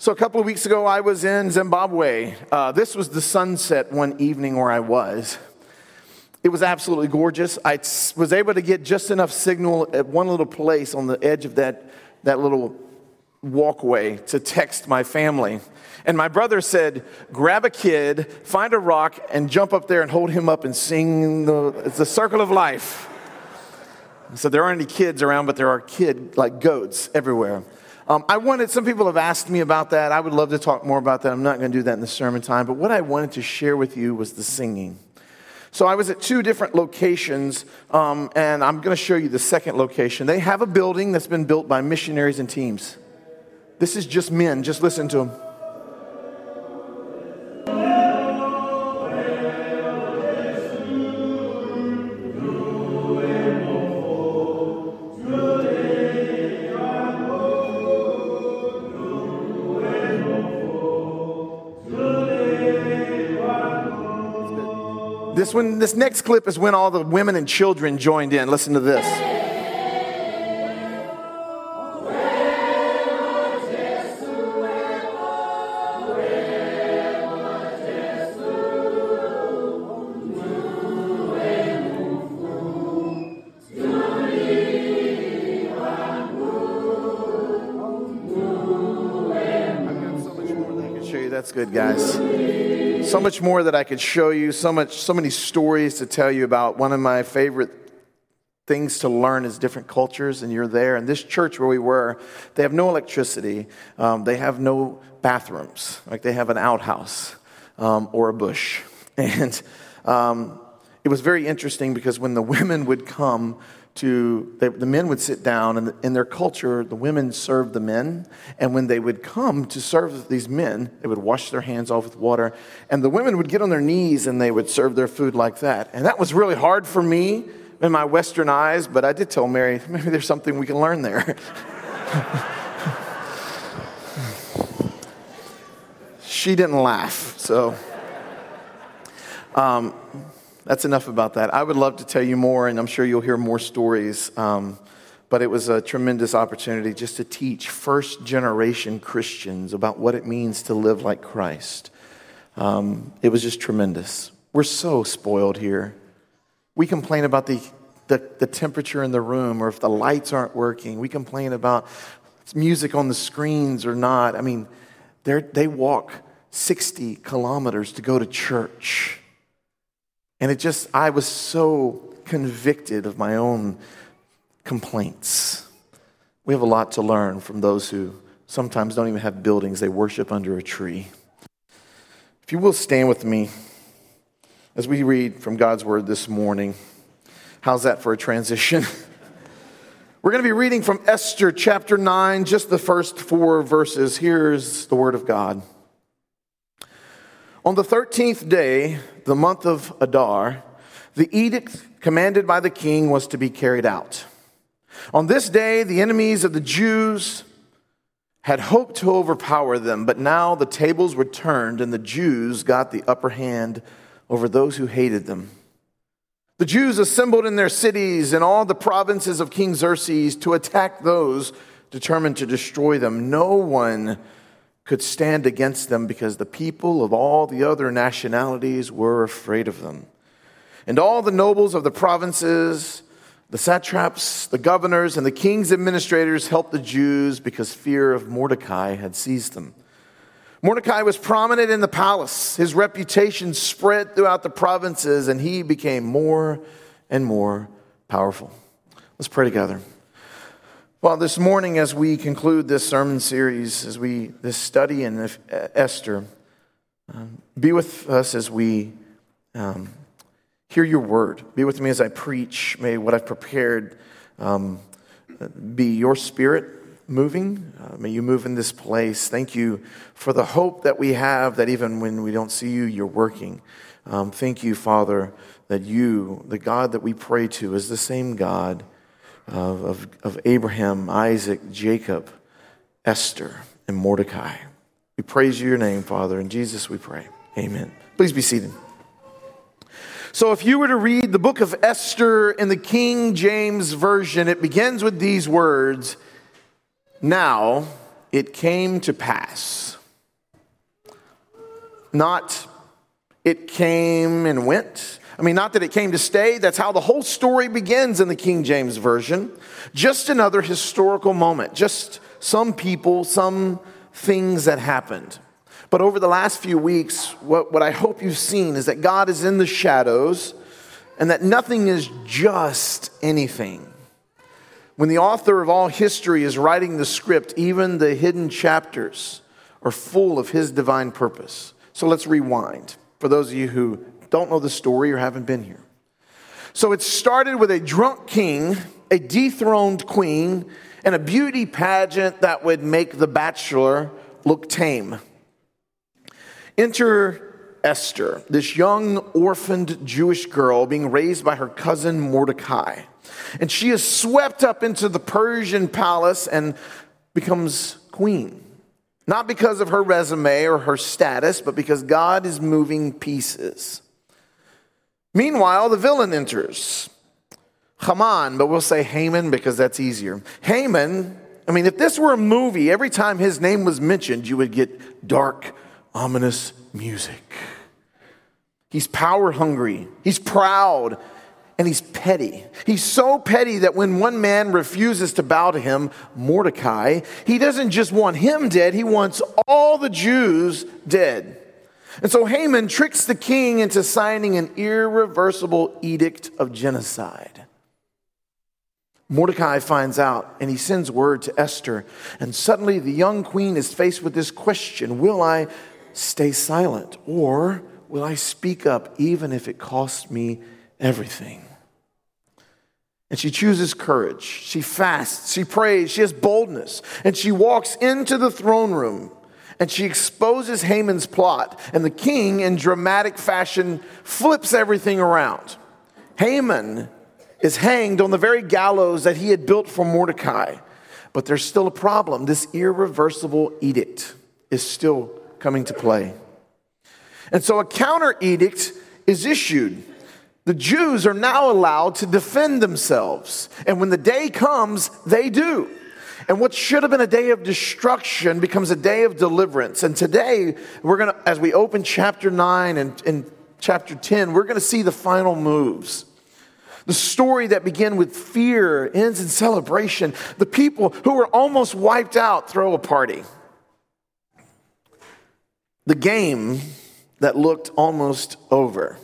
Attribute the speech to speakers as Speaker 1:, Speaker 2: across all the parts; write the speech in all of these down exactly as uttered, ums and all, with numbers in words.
Speaker 1: So a couple of weeks ago, I was in Zimbabwe. Uh, this was the sunset one evening where I was. It was absolutely gorgeous. I was able to get just enough signal at one little place on the edge of that, that little walkway to text my family. And my brother said, grab a kid, find a rock, and jump up there and hold him up and sing the, it's the circle of life. So there aren't any kids around, but there are kid like goats everywhere. Um, I wanted, some people have asked me about that. I would love to talk more about that. I'm not going to do that in the sermon time. But what I wanted to share with you was the singing. So I was at two different locations, um, and I'm going to show you the second location. They have a building that's been built by missionaries and teams. This is just men. Just listen to them. This one, this next clip is when all the women and children joined in. Listen to this. That's good, guys. So much more that I could show you, so much, so many stories to tell you about. One of my favorite things to learn is different cultures, and you're there. And this church where we were, they have no electricity. Um, they have no bathrooms. Like they have an outhouse um, or a bush. And um, it was very interesting because when the women would come to, they, the men would sit down, and in their culture, the women served the men. And when they would come to serve these men, they would wash their hands off with water. And the women would get on their knees and they would serve their food like that. And that was really hard for me in my Western eyes, but I did tell Mary, maybe there's something we can learn there. She didn't laugh, so... Um, That's enough about that. I would love to tell you more, and I'm sure you'll hear more stories. Um, but it was a tremendous opportunity just to teach first-generation Christians about what it means to live like Christ. Um, it was just tremendous. We're so spoiled here. We complain about the, the, the temperature in the room, or if the lights aren't working. We complain about music on the screens or not. I mean, they walk sixty kilometers to go to church. And it just, I was so convicted of my own complaints. We have a lot to learn from those who sometimes don't even have buildings. They worship under a tree. If you will stand with me as we read from God's word this morning. How's that for a transition? We're going to be reading from Esther chapter nine, just the first four verses. Here's the word of God. On the thirteenth day, the month of Adar, the edict commanded by the king was to be carried out. On this day, the enemies of the Jews had hoped to overpower them, but now the tables were turned and the Jews got the upper hand over those who hated them. The Jews assembled in their cities and all the provinces of King Xerxes to attack those determined to destroy them. No one could stand against them because the people of all the other nationalities were afraid of them. And all the nobles of the provinces, the satraps, the governors, and the king's administrators helped the Jews because fear of Mordecai had seized them. Mordecai was prominent in the palace. His reputation spread throughout the provinces, and he became more and more powerful. Let's pray together. Well, this morning, as we conclude this sermon series, as we this study in Esther, um, be with us as we um, hear your word. Be with me as I preach. May what I've prepared um, be your spirit moving. Uh, may you move in this place. Thank you for the hope that we have that even when we don't see you, you're working. Um, thank you, Father, that you, the God that we pray to, is the same God Of, of, of Abraham, Isaac, Jacob, Esther, and Mordecai. We praise your name, Father. In Jesus we pray. Amen. Please be seated. So if you were to read the book of Esther in the King James Version, it begins with these words, "Now it came to pass. Not it came and went. I mean, not that it came to stay. That's how the whole story begins in the King James Version. Just another historical moment. Just some people, some things that happened. But over the last few weeks, what, what I hope you've seen is that God is in the shadows and that nothing is just anything. When the author of all history is writing the script, even the hidden chapters are full of his divine purpose. So let's rewind for those of you who don't know the story or haven't been here. So it started with a drunk king, a dethroned queen, and a beauty pageant that would make the bachelor look tame. Enter Esther, this young orphaned Jewish girl being raised by her cousin Mordecai. And she is swept up into the Persian palace and becomes queen. Not because of her resume or her status, but because God is moving pieces. Meanwhile, the villain enters. Haman, but we'll say Haman because that's easier. Haman, I mean, if this were a movie, every time his name was mentioned, you would get dark, ominous music. He's power hungry. He's proud. And he's petty. He's so petty that when one man refuses to bow to him, Mordecai, he doesn't just want him dead, he wants all the Jews dead. And so Haman tricks the king into signing an irreversible edict of genocide. Mordecai finds out and he sends word to Esther. And suddenly the young queen is faced with this question: will I stay silent or will I speak up even if it costs me everything? And she chooses courage. She fasts. She prays. She has boldness. And she walks into the throne room and she exposes Haman's plot. And the king, in dramatic fashion, flips everything around. Haman is hanged on the very gallows that he had built for Mordecai. But there's still a problem. This irreversible edict is still coming to play. And so a counter edict is issued. The Jews are now allowed to defend themselves. And when the day comes, they do. And what should have been a day of destruction becomes a day of deliverance. And today, we're going to, as we open chapter nine and, and chapter ten, we're going to see the final moves. The story that began with fear ends in celebration. The people who were almost wiped out throw a party. The game that looked almost over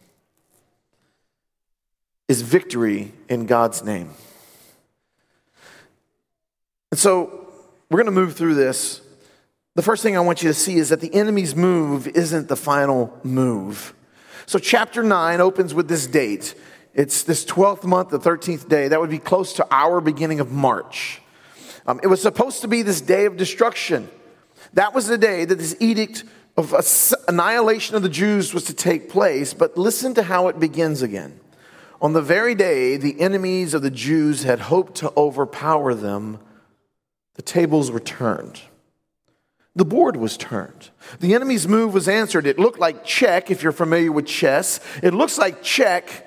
Speaker 1: is victory in God's name. And so we're going to move through this. The first thing I want you to see is that the enemy's move isn't the final move. So chapter nine opens with this date. It's this twelfth month, the thirteenth day. That would be close to our beginning of March. Um, it was supposed to be this day of destruction. That was the day that this edict of annihilation of the Jews was to take place. But listen to how it begins again. On the very day the enemies of the Jews had hoped to overpower them, the tables were turned. The board was turned. The enemy's move was answered. It looked like check, if you're familiar with chess. It looks like check,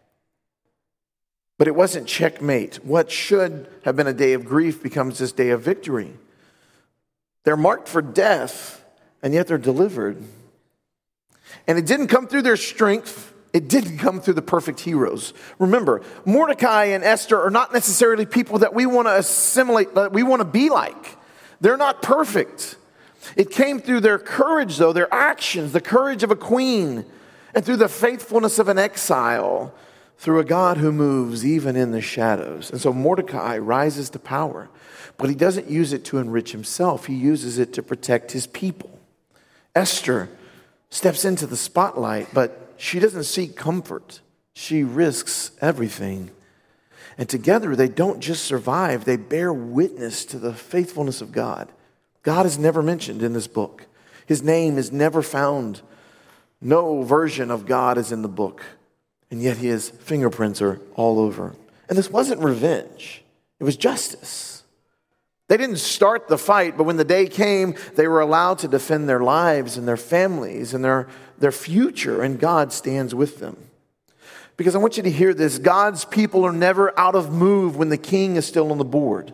Speaker 1: but it wasn't checkmate. What should have been a day of grief becomes this day of victory. They're marked for death, and yet they're delivered. And it didn't come through their strength. It didn't come through the perfect heroes. Remember, Mordecai and Esther are not necessarily people that we want to assimilate, that we want to be like. They're not perfect. It came through their courage, though, their actions, the courage of a queen, and through the faithfulness of an exile, through a God who moves even in the shadows. And so Mordecai rises to power, but he doesn't use it to enrich himself. He uses it to protect his people. Esther steps into the spotlight, but she doesn't seek comfort. She risks everything. And together, they don't just survive, they bear witness to the faithfulness of God. God is never mentioned in this book. His name is never found. No version of God is in the book. And yet his fingerprints are all over. And this wasn't revenge. It was justice. They didn't start the fight, but when the day came, they were allowed to defend their lives and their families and their, their future, and God stands with them. Because I want you to hear this. God's people are never out of move when the king is still on the board.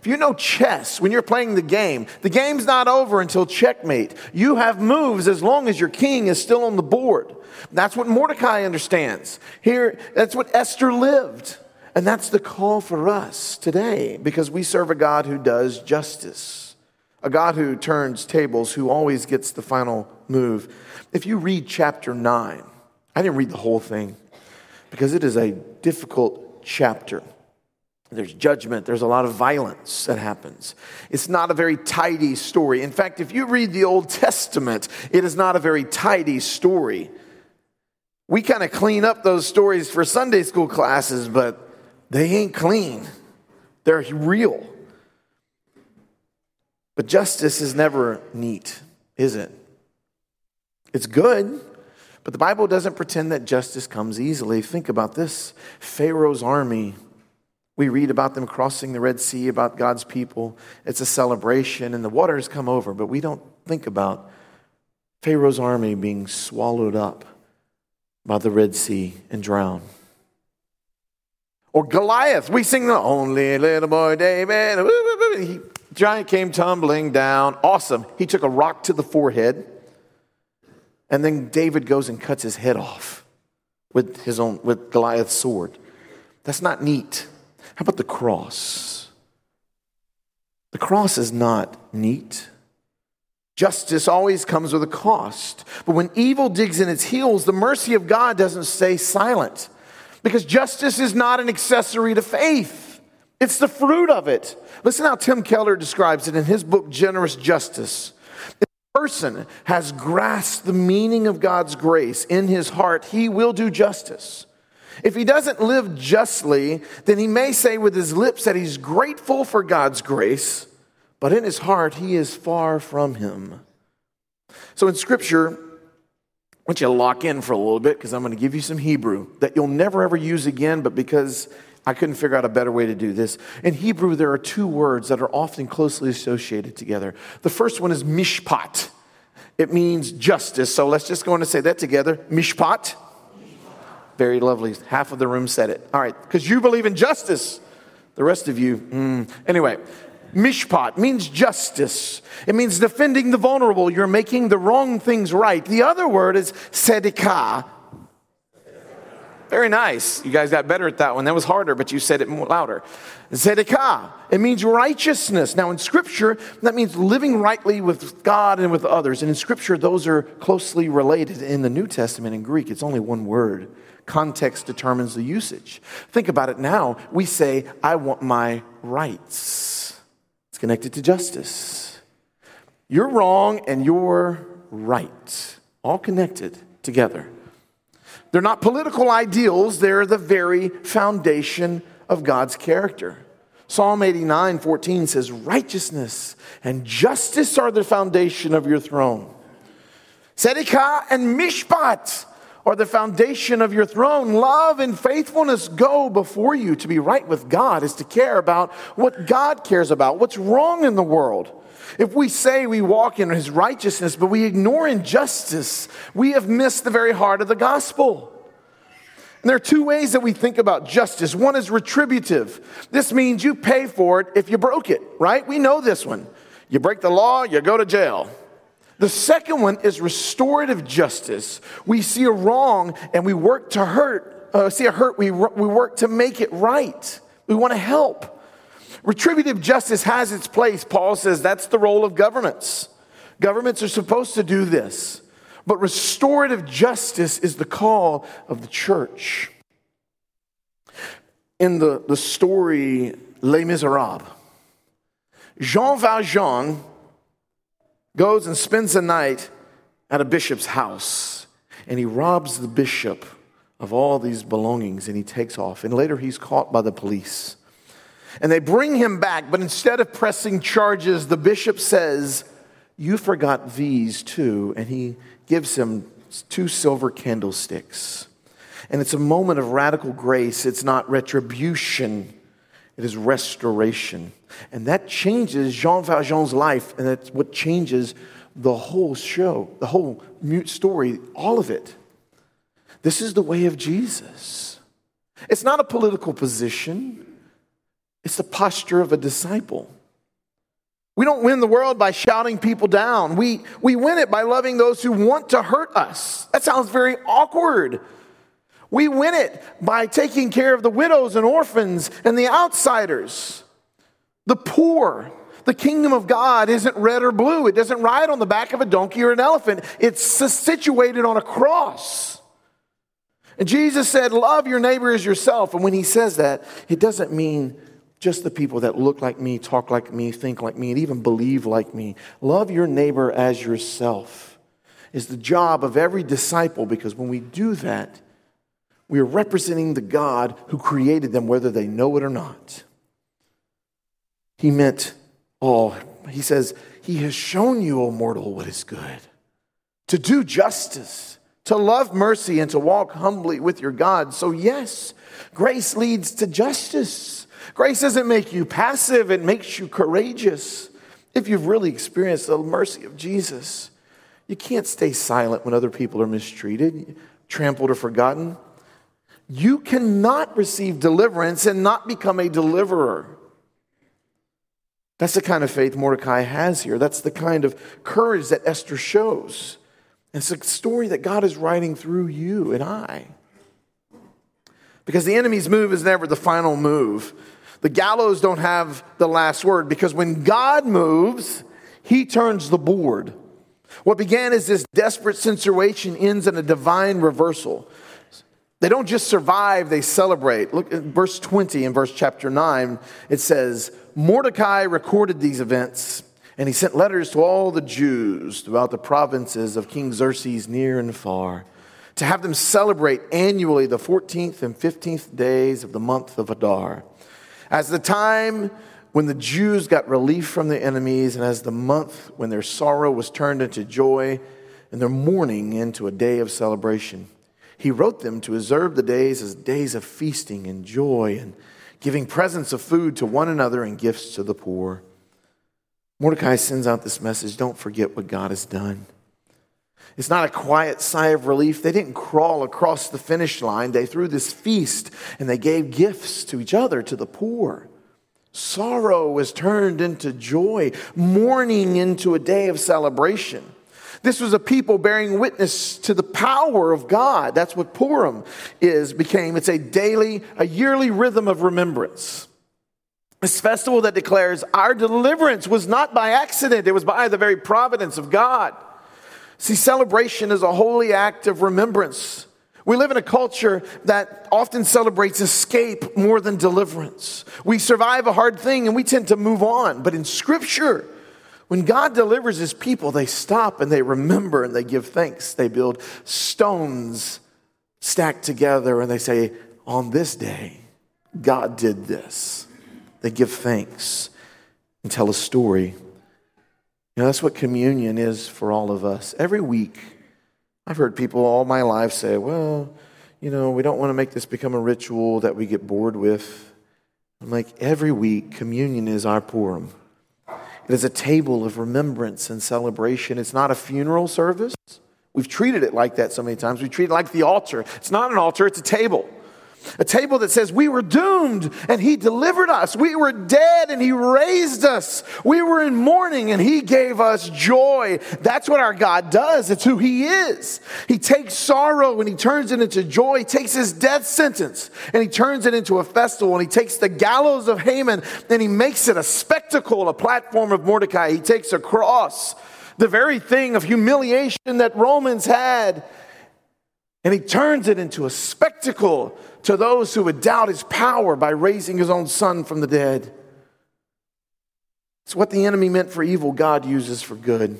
Speaker 1: If you know chess, when you're playing the game, the game's not over until checkmate. You have moves as long as your king is still on the board. That's what Mordecai understands. Here, that's what Esther lived. And that's the call for us today, because we serve a God who does justice, a God who turns tables, who always gets the final move. If you read chapter nine, I didn't read the whole thing because it is a difficult chapter. There's judgment. There's a lot of violence that happens. It's not a very tidy story. In fact, if you read the Old Testament, it is not a very tidy story. We kind of clean up those stories for Sunday school classes, but they ain't clean. They're real. But justice is never neat, is it? It's good, but the Bible doesn't pretend that justice comes easily. Think about this. Pharaoh's army, we read about them crossing the Red Sea, about God's people. It's a celebration, and the waters come over, but we don't think about Pharaoh's army being swallowed up by the Red Sea and drowned. Or Goliath, we sing the only little boy David. He, giant came tumbling down. Awesome. He took a rock to the forehead. And then David goes and cuts his head off with his own, with Goliath's sword. That's not neat. How about the cross? The cross is not neat. Justice always comes with a cost. But when evil digs in its heels, the mercy of God doesn't stay silent. Because justice is not an accessory to faith. It's the fruit of it. Listen how Tim Keller describes it in his book, Generous Justice. If a person has grasped the meaning of God's grace in his heart, he will do justice. If he doesn't live justly, then he may say with his lips that he's grateful for God's grace, but in his heart, he is far from him. So in Scripture, I want you to lock in for a little bit because I'm going to give you some Hebrew that you'll never ever use again, but because I couldn't figure out a better way to do this. In Hebrew, there are two words that are often closely associated together. The first one is mishpat. It means justice. So let's just go on and say that together. Mishpat. Very lovely. Half of the room said it. All right, because you believe in justice. The rest of you, mm. Anyway. Mishpat means justice. It means defending the vulnerable. You're making the wrong things right. The other word is tzedakah. Very nice. You guys got better at that one. That was harder, but you said it more louder. Tzedakah. It means righteousness. Now in Scripture, that means living rightly with God and with others. And in Scripture, those are closely related. In the New Testament, in Greek, it's only one word. Context determines the usage. Think about it now. We say, I want my rights. Connected to justice. You're wrong and you're right. All connected together. They're not political ideals. They're the very foundation of God's character. Psalm eighty-nine fourteen says, righteousness and justice are the foundation of your throne. Tzedakah and mishpat are the foundation of your throne. Love and faithfulness go before you. To be right with God is to care about what God cares about, what's wrong in the world. If we say we walk in his righteousness, but we ignore injustice, we have missed the very heart of the gospel. And there are two ways that we think about justice. One is retributive. This means you pay for it if you broke it, right? We know this one. You break the law, you go to jail. The second one is restorative justice. We see a wrong and we work to hurt, uh, see a hurt, we, we work to make it right. We want to help. Retributive justice has its place. Paul says that's the role of governments. Governments are supposed to do this. But restorative justice is the call of the church. In the, the story Les Miserables, Jean Valjean goes and spends the night at a bishop's house. And he robs the bishop of all these belongings and he takes off. And later he's caught by the police. And they bring him back, but instead of pressing charges, the bishop says, you forgot these too. And he gives him two silver candlesticks. And it's a moment of radical grace. It's not retribution. It is restoration. And that changes Jean Valjean's life. And that's what changes the whole show, the whole mute story, all of it. This is the way of Jesus. It's not a political position. It's the posture of a disciple. We don't win the world by shouting people down. We, we win it by loving those who want to hurt us. That sounds very awkward. We win it by taking care of the widows and orphans and the outsiders, the poor. The kingdom of God isn't red or blue. It doesn't ride on the back of a donkey or an elephant. It's situated on a cross. And Jesus said, love your neighbor as yourself. And when he says that, it doesn't mean just the people that look like me, talk like me, think like me, and even believe like me. Love your neighbor as yourself is the job of every disciple, because when we do that, we are representing the God who created them, whether they know it or not. He meant all. He says, he has shown you, O mortal, what is good. To do justice, to love mercy, and to walk humbly with your God. So yes, grace leads to justice. Grace doesn't make you passive, it makes you courageous. If you've really experienced the mercy of Jesus, you can't stay silent when other people are mistreated, trampled, or forgotten. You cannot receive deliverance and not become a deliverer. That's the kind of faith Mordecai has here. That's the kind of courage that Esther shows. It's a story that God is writing through you and I. Because the enemy's move is never the final move. The gallows don't have the last word, because when God moves, he turns the board. What began as this desperate situation ends in a divine reversal. They don't just survive, they celebrate. Look at verse twenty in verse chapter nine. It says, Mordecai recorded these events, and he sent letters to all the Jews throughout the provinces of King Xerxes near and far, to have them celebrate annually the fourteenth and fifteenth days of the month of Adar, as the time when the Jews got relief from their enemies, and as the month when their sorrow was turned into joy and their mourning into a day of celebration. He wrote them to observe the days as days of feasting and joy and giving presents of food to one another and gifts to the poor. Mordecai sends out this message: don't forget what God has done. It's not a quiet sigh of relief. They didn't crawl across the finish line. They threw this feast and they gave gifts to each other, to the poor. Sorrow was turned into joy, mourning into a day of celebration. This was a people bearing witness to the power of God. That's what Purim is, became. It's a daily, a yearly rhythm of remembrance. This festival that declares our deliverance was not by accident. It was by the very providence of God. See, celebration is a holy act of remembrance. We live in a culture that often celebrates escape more than deliverance. We survive a hard thing and we tend to move on. But in Scripture, when God delivers his people, they stop and they remember and they give thanks. They build stones stacked together and they say, on this day, God did this. They give thanks and tell a story. You know, that's what communion is for all of us. Every week, I've heard people all my life say, well, you know, we don't want to make this become a ritual that we get bored with. I'm like, every week, communion is our Purim. It is a table of remembrance and celebration. It's not a funeral service. We've treated it like that so many times. We treat it like the altar. It's not an altar, it's a table. A table that says we were doomed and he delivered us. We were dead and he raised us. We were in mourning and he gave us joy. That's what our God does. It's who he is. He takes sorrow and he turns it into joy. He takes his death sentence and he turns it into a festival. And he takes the gallows of Haman and he makes it a spectacle, a platform of Mordecai. He takes a cross, the very thing of humiliation that Romans had, and he turns it into a spectacle to those who would doubt his power by raising his own son from the dead. It's what the enemy meant for evil, God uses for good.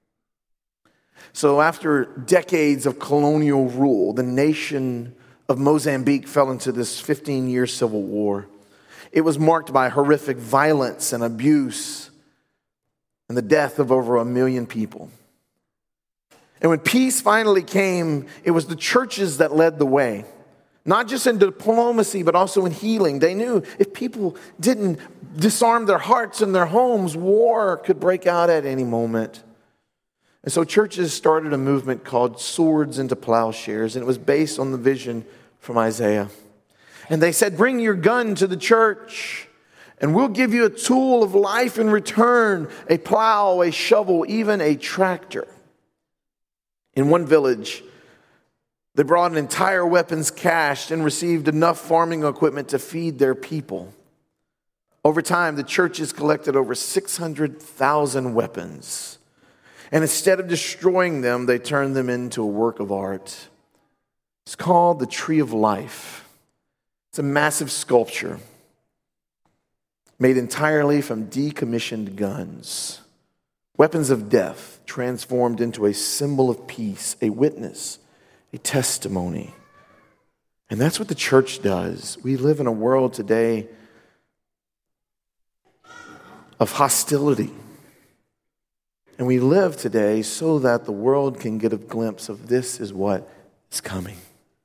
Speaker 1: So after decades of colonial rule, the nation of Mozambique fell into this fifteen-year civil war. It was marked by horrific violence and abuse and the death of over a million people. And when peace finally came, it was the churches that led the way. Not just in diplomacy, but also in healing. They knew if people didn't disarm their hearts and their homes, war could break out at any moment. And so churches started a movement called Swords into Plowshares, and it was based on the vision from Isaiah. And they said, bring your gun to the church And we'll give you a tool of life in return, a plow, a shovel, even a tractor. In one village, they brought an entire weapons cache and received enough farming equipment to feed their people. Over time, the churches collected over six hundred thousand weapons. And instead of destroying them, they turned them into a work of art. It's called the Tree of Life. It's a massive sculpture made entirely from decommissioned guns. Weapons of death transformed into a symbol of peace, a witness, a testimony. And that's what the church does. We live in a world today of hostility. And we live today so that the world can get a glimpse of this is what is coming.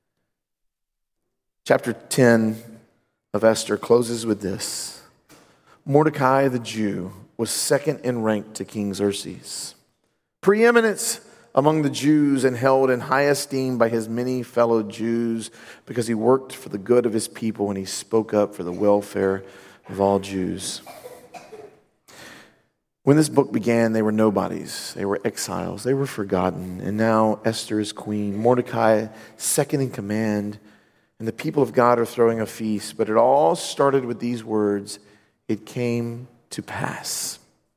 Speaker 1: Chapter ten of Esther closes with this. Mordecai the Jew was second in rank to King Xerxes, preeminence among the Jews and held in high esteem by his many fellow Jews because he worked for the good of his people and he spoke up for the welfare of all Jews. When this book began, they were nobodies. They were exiles. They were forgotten. And now Esther is queen. Mordecai, second in command. And the people of God are throwing a feast. But it all started with these words, it came to pass.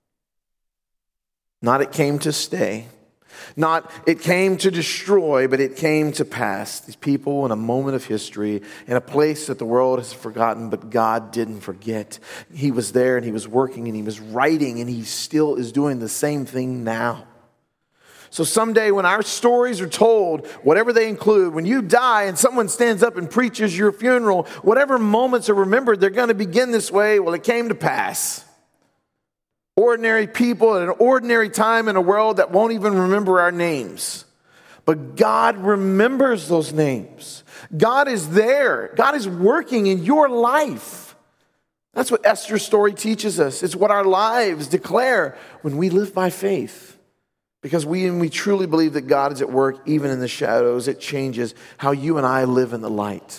Speaker 1: Not it came to stay. Not it came to destroy, but it came to pass. These people in a moment of history, in a place that the world has forgotten, but God didn't forget. He was there and he was working and he was writing and he still is doing the same thing now. So someday when our stories are told, whatever they include, when you die and someone stands up and preaches your funeral, whatever moments are remembered, they're going to begin this way. Well, it came to pass. Ordinary people at an ordinary time in a world that won't even remember our names. But God remembers those names. God is there. God is working in your life. That's what Esther's story teaches us. It's what our lives declare when we live by faith. Because we, and we truly believe that God is at work even in the shadows. It changes how you and I live in the light.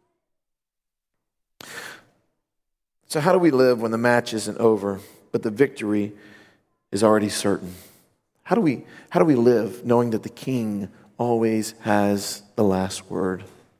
Speaker 1: So how do we live when the match isn't over, but the victory is already certain? How do we, how do we live knowing that the King always has the last word?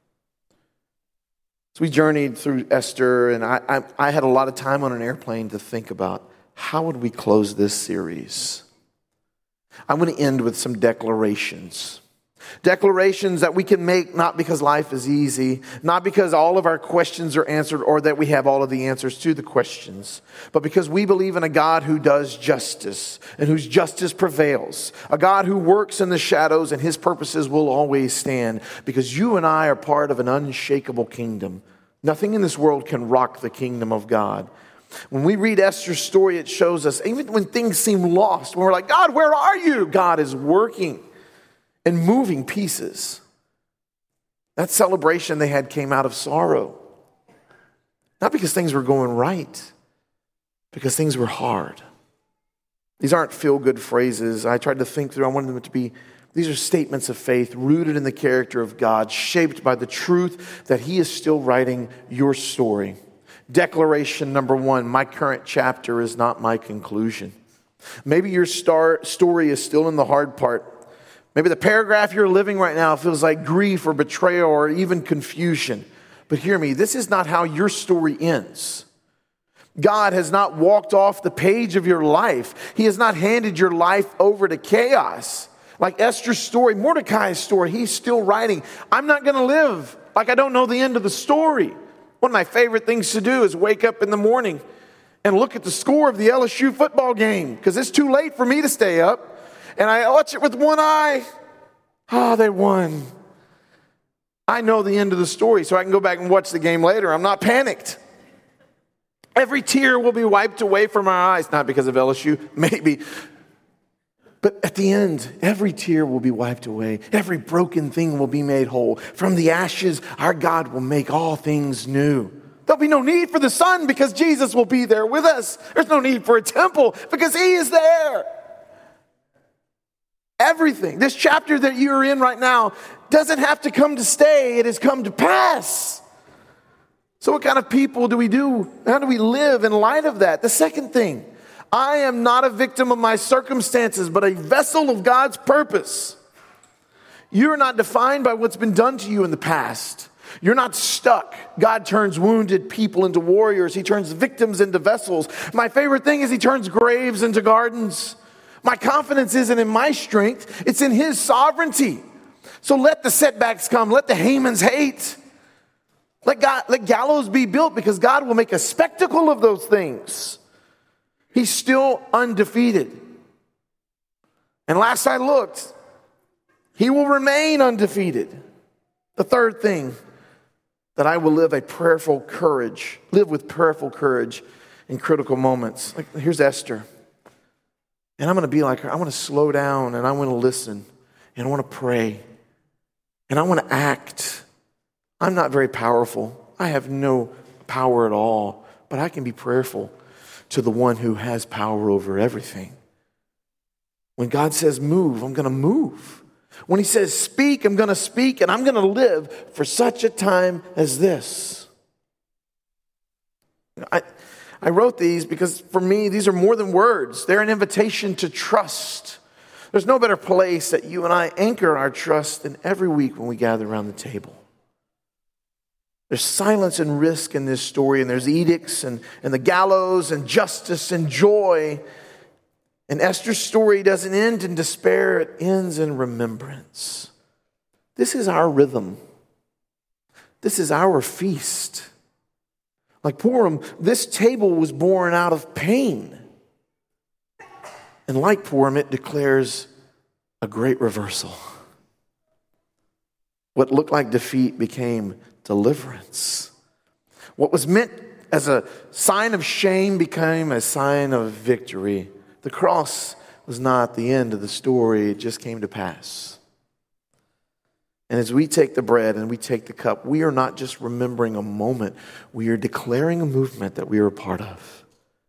Speaker 1: So we journeyed through Esther, and I, I, I had a lot of time on an airplane to think about how would we close this series. I'm going to end with some declarations. Declarations that we can make not because life is easy, not because all of our questions are answered or that we have all of the answers to the questions, but because we believe in a God who does justice and whose justice prevails, a God who works in the shadows and his purposes will always stand, because you and I are part of an unshakable kingdom. Nothing in this world can rock the kingdom of God. When we read Esther's story, it shows us, even when things seem lost, when we're like, God, where are you? God is working and moving pieces. That celebration they had came out of sorrow. Not because things were going right, because things were hard. These aren't feel-good phrases. I tried to think through, I wanted them to be, these are statements of faith rooted in the character of God, shaped by the truth that he is still writing your story. Declaration number one, my current chapter is not my conclusion. Maybe your star story is still in the hard part. Maybe the paragraph you're living right now feels like grief or betrayal or even confusion. But hear me, this is not how your story ends. God has not walked off the page of your life. He has not handed your life over to chaos. Like Esther's story, Mordecai's story, he's still writing. I'm not going to live like I don't know the end of the story. One of my favorite things to do is wake up in the morning and look at the score of the L S U football game because it's too late for me to stay up. And I watch it with one eye. Ah, oh, they won. I know the end of the story, so I can go back and watch the game later. I'm not panicked. Every tear will be wiped away from our eyes, not because of L S U, maybe. But at the end, every tear will be wiped away. Every broken thing will be made whole. From the ashes, our God will make all things new. There'll be no need for the sun because Jesus will be there with us. There's no need for a temple because he is there. Everything, this chapter that you're in right now, doesn't have to come to stay. It has come to pass. So what kind of people do we do? How do we live in light of that? The second thing, I am not a victim of my circumstances, but a vessel of God's purpose. You're not defined by what's been done to you in the past. You're not stuck. God turns wounded people into warriors. He turns victims into vessels. My favorite thing is he turns graves into gardens. My confidence isn't in my strength. It's in his sovereignty. So let the setbacks come. Let the Hamans hate. Let God, let gallows be built, because God will make a spectacle of those things. He's still undefeated. And last I looked, he will remain undefeated. The third thing, that I will live a prayerful courage, live with prayerful courage in critical moments. Like, here's Esther. And I'm going to be like her. I want to slow down, and I want to listen, and I want to pray, and I want to act. I'm not very powerful. I have no power at all, but I can be prayerful to the one who has power over everything. When God says move, I'm going to move. When he says speak, I'm going to speak, and I'm going to live for such a time as this. I, I wrote these because for me, these are more than words. They're an invitation to trust. There's no better place that you and I anchor our trust than every week when we gather around the table. There's silence and risk in this story, and there's edicts and, and the gallows and justice and joy. And Esther's story doesn't end in despair, it ends in remembrance. This is our rhythm. This is our feast. Like Purim, this table was born out of pain. And like Purim, it declares a great reversal. What looked like defeat became deliverance. What was meant as a sign of shame became a sign of victory. The cross was not the end of the story. It just came to pass. And as we take the bread and we take the cup, we are not just remembering a moment. We are declaring a movement that we are a part of.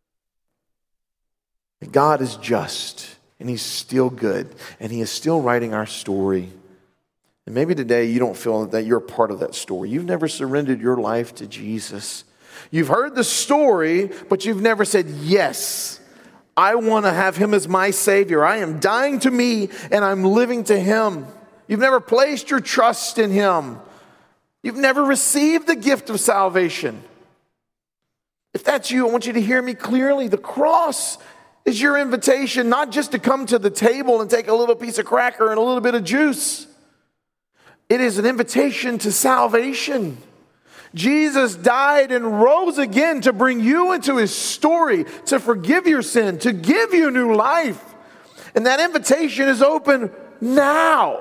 Speaker 1: God is just, and he's still good, and he is still writing our story. And maybe today you don't feel that you're a part of that story. You've never surrendered your life to Jesus. You've heard the story, but you've never said, yes, I want to have him as my Savior. I am dying to me and I'm living to him. You've never placed your trust in him. You've never received the gift of salvation. If that's you, I want you to hear me clearly. The cross is your invitation, not just to come to the table and take a little piece of cracker and a little bit of juice. It is an invitation to salvation. Jesus died and rose again to bring you into his story, to forgive your sin, to give you new life. And that invitation is open now.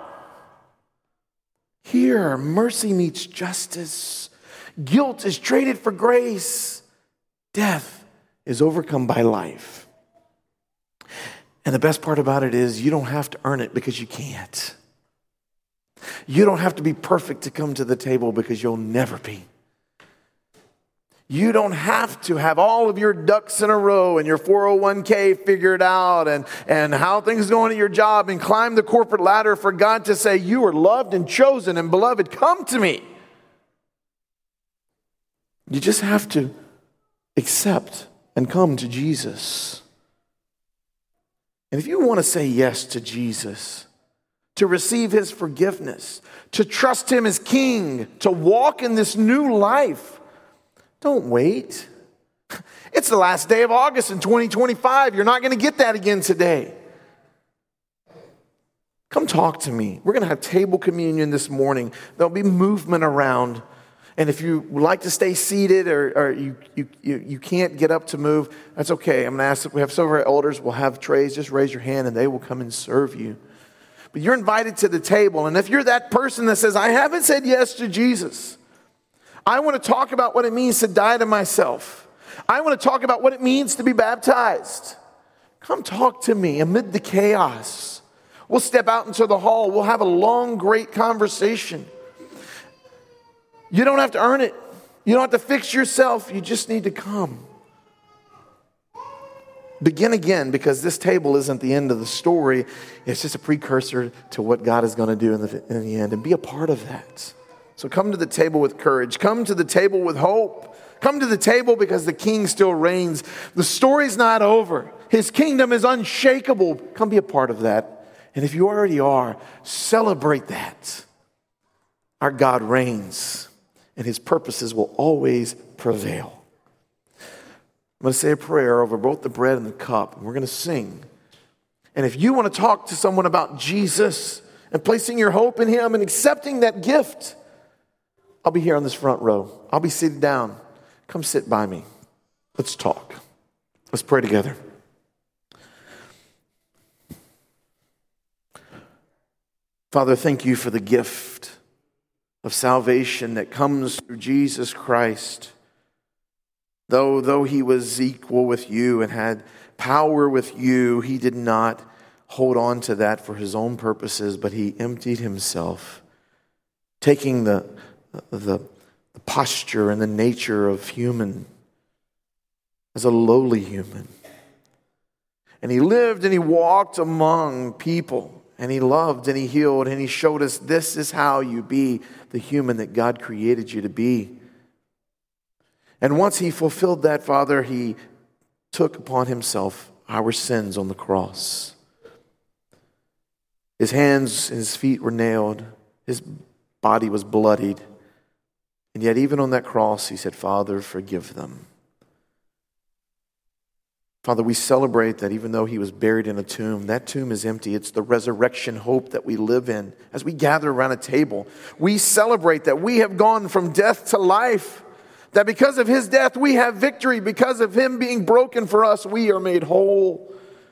Speaker 1: Here, mercy meets justice. Guilt is traded for grace. Death is overcome by life. And the best part about it is you don't have to earn it because you can't. You don't have to be perfect to come to the table because you'll never be. You don't have to have all of your ducks in a row and your four oh one k figured out and, and how things going at your job and climb the corporate ladder for God to say, you are loved and chosen and beloved, come to me. You just have to accept and come to Jesus. And if you want to say yes to Jesus, to receive his forgiveness, to trust him as king, to walk in this new life, don't wait. It's the last day of August in twenty twenty-five. You're not going to get that again today. Come talk to me. We're going to have table communion this morning. There'll be movement around. And if you would like to stay seated or, or you, you, you, you can't get up to move, that's okay. I'm going to ask if we have some of our elders. We'll have trays. Just raise your hand and they will come and serve you. But you're invited to the table. And if you're that person that says, I haven't said yes to Jesus, I want to talk about what it means to die to myself. I want to talk about what it means to be baptized. Come talk to me amid the chaos. We'll step out into the hall. We'll have a long, great conversation. You don't have to earn it. You don't have to fix yourself. You just need to come. Begin again, because this table isn't the end of the story. It's just a precursor to what God is going to do in the, in the end. And be a part of that. So come to the table with courage. Come to the table with hope. Come to the table because the King still reigns. The story's not over. His kingdom is unshakable. Come be a part of that. And if you already are, celebrate that. Our God reigns, and his purposes will always prevail. I'm going to say a prayer over both the bread and the cup, and we're going to sing. And if you want to talk to someone about Jesus and placing your hope in him and accepting that gift, I'll be here on this front row. I'll be seated down. Come sit by me. Let's talk. Let's pray together. Father, thank you for the gift of salvation that comes through Jesus Christ. Though, though he was equal with you and had power with you, he did not hold on to that for his own purposes, but he emptied himself, taking the, the, the posture and the nature of human as a lowly human. And he lived and he walked among people, and he loved and he healed, and he showed us this is how you be the human that God created you to be. And once he fulfilled that, Father, he took upon himself our sins on the cross. His hands and his feet were nailed. His body was bloodied. And yet even on that cross, he said, Father, forgive them. Father, we celebrate that even though he was buried in a tomb, that tomb is empty. It's the resurrection hope that we live in. As we gather around a table, we celebrate that we have gone from death to life. That because of his death, we have victory. Because of him being broken for us, we are made whole.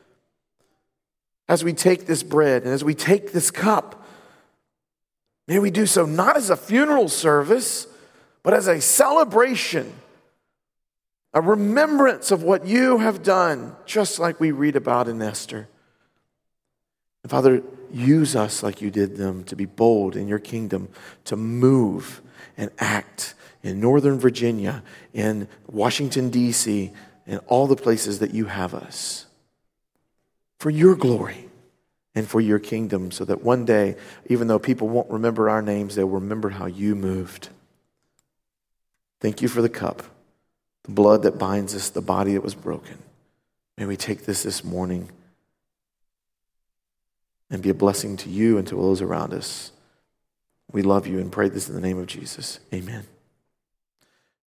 Speaker 1: As we take this bread and as we take this cup, may we do so not as a funeral service, but as a celebration, a remembrance of what you have done, just like we read about in Esther. And Father, use us like you did them to be bold in your kingdom, to move and act in Northern Virginia, in Washington, D C, in all the places that you have us. For your glory and for your kingdom, so that one day, even though people won't remember our names, they'll remember how you moved. Thank you for the cup, the blood that binds us, the body that was broken. May we take this this morning and be a blessing to you and to those around us. We love you and pray this in the name of Jesus. Amen.